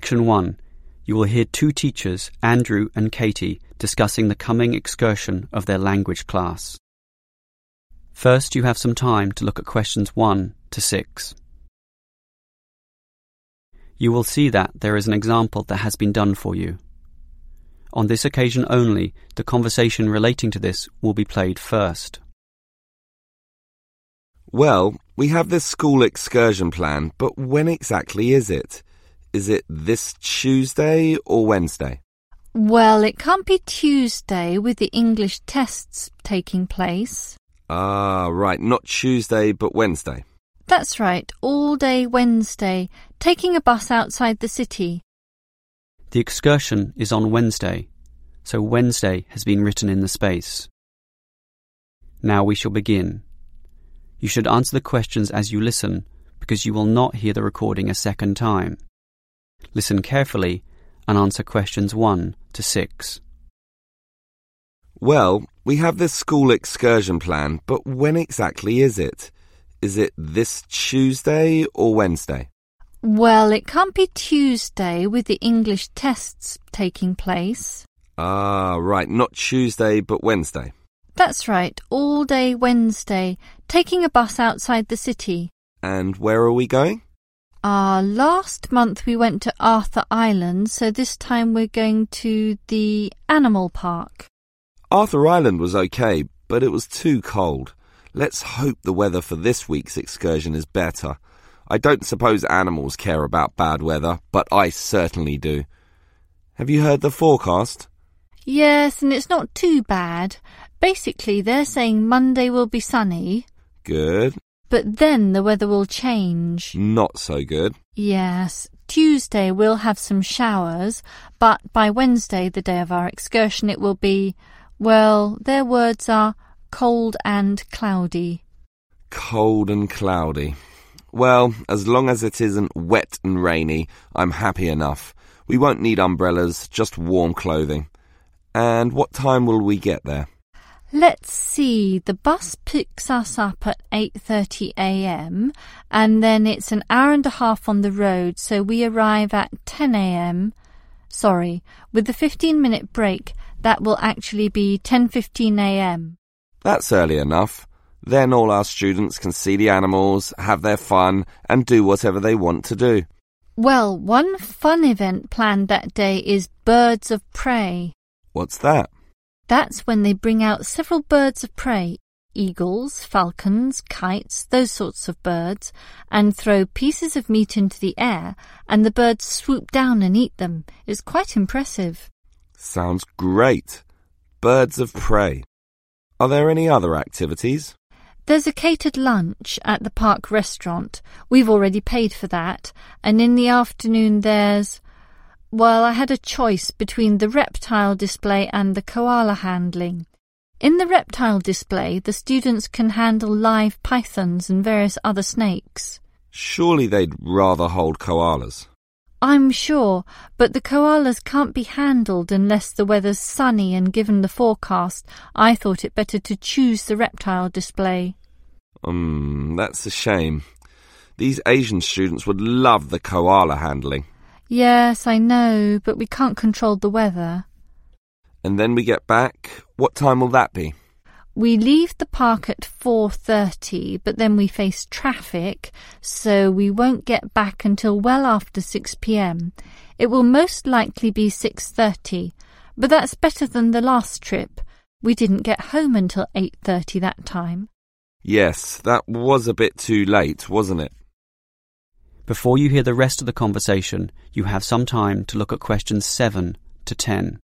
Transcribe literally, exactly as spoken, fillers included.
Section one. You will hear two teachers, Andrew and Katie, discussing the coming excursion of their language class. First, you have some time to look at questions one to six. You will see that there is an example that has been done for you. On this occasion only, the conversation relating to this will be played first. Well, we have this school excursion plan, but when exactly is it? Is it this Tuesday or Wednesday? Well, it can't be Tuesday with the English tests taking place. Ah, right, not Tuesday but Wednesday. That's right, all day Wednesday, taking a bus outside the city. The excursion is on Wednesday, so Wednesday has been written in the space. Now we shall begin. You should answer the questions as you listen, because you will not hear the recording a second time. Listen carefully and answer questions one to six. Well, we have this school excursion plan, but when exactly is it? Is it this Tuesday or Wednesday? Well, it can't be Tuesday with the English tests taking place. Ah, right, not Tuesday but Wednesday. That's right, all day Wednesday, taking a bus outside the city. And where are we going? Ah, last month we went to Arthur Island, so this time we're going to the animal park. Arthur Island was okay, but it was too cold. Let's hope the weather for this week's excursion is better. I don't suppose animals care about bad weather, but I certainly do. Have you heard the forecast? Yes, and it's not too bad. Basically, they're saying Monday will be sunny. Good. But then the weather will change. Not so good. Yes. Tuesday we'll have some showers, but by Wednesday, the day of our excursion, it will be, well, their words are cold and cloudy. Cold and cloudy. Well, as long as it isn't wet and rainy, I'm happy enough. We won't need umbrellas, just warm clothing. And what time will we get there? Let's see, the bus picks us up at eight thirty a m and then it's an hour and a half on the road, so we arrive at ten a m Sorry, with the fifteen minute break, that will actually be ten fifteen a m That's early enough. Then all our students can see the animals, have their fun, and do whatever they want to do. Well, one fun event planned that day is Birds of Prey. What's that? That's when they bring out several birds of prey, eagles, falcons, kites, those sorts of birds, and throw pieces of meat into the air, and the birds swoop down and eat them. It's quite impressive. Sounds great. Birds of prey. Are there any other activities? There's a catered lunch at the park restaurant. We've already paid for that. And in the afternoon there's... Well, I had a choice between the reptile display and the koala handling. In the reptile display, the students can handle live pythons and various other snakes. Surely they'd rather hold koalas. I'm sure, but the koalas can't be handled unless the weather's sunny, and given the forecast, I thought it better to choose the reptile display. Um, that's a shame. These Asian students would love the koala handling. Yes, I know, but we can't control the weather. And then we get back. What time will that be? We leave the park at four thirty, but then we face traffic, so we won't get back until well after six p m. It will most likely be six thirty, but that's better than the last trip. We didn't get home until eight thirty that time. Yes, that was a bit too late, wasn't it? Before you hear the rest of the conversation, you have some time to look at questions seven to ten.